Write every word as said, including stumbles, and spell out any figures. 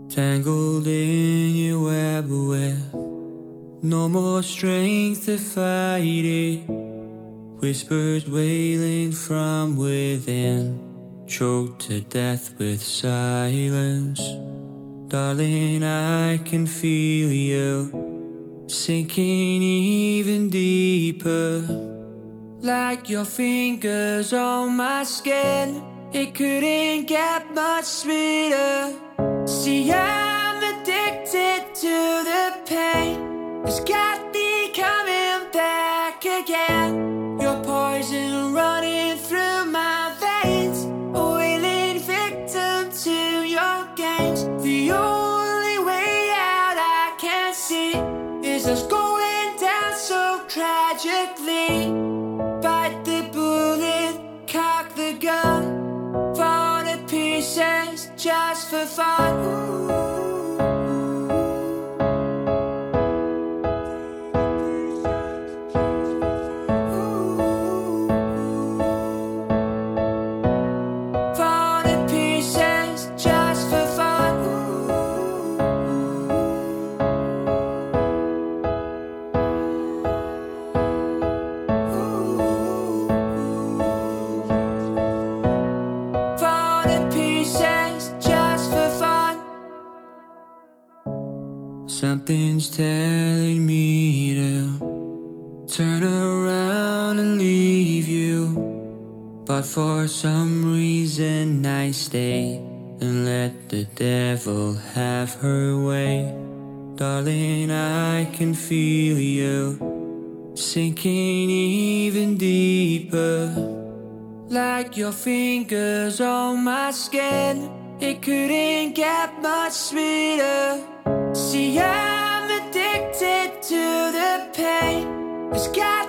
Tangled in your web with no more strength to fight it. Whispers wailing from within, choked to death with silence. Darling, I can feel you sinking even deeper, like your fingers on my skin. It couldn't get much sweeter. See, I'm addicted to the pain. It's got me coming back again. Your poison running through my veins, a willing victim to your games. The only way out I can see is us going down so tragically. Bite the bullet, cock the gun, fall to pieces just for fun. Something's telling me to turn around and leave you, but for some reason I stay and let the devil have her way. Darling, I can feel you sinking even deeper, like your fingers on my skin. It couldn't get much sweeter. See, I'm addicted to the pain. It's got